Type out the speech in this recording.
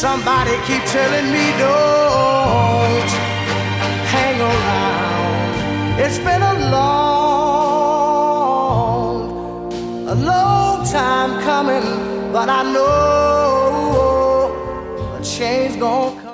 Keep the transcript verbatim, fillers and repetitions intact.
Somebody keep telling me don't hang around. It's been a long, a long time coming, but I know a change gonna come.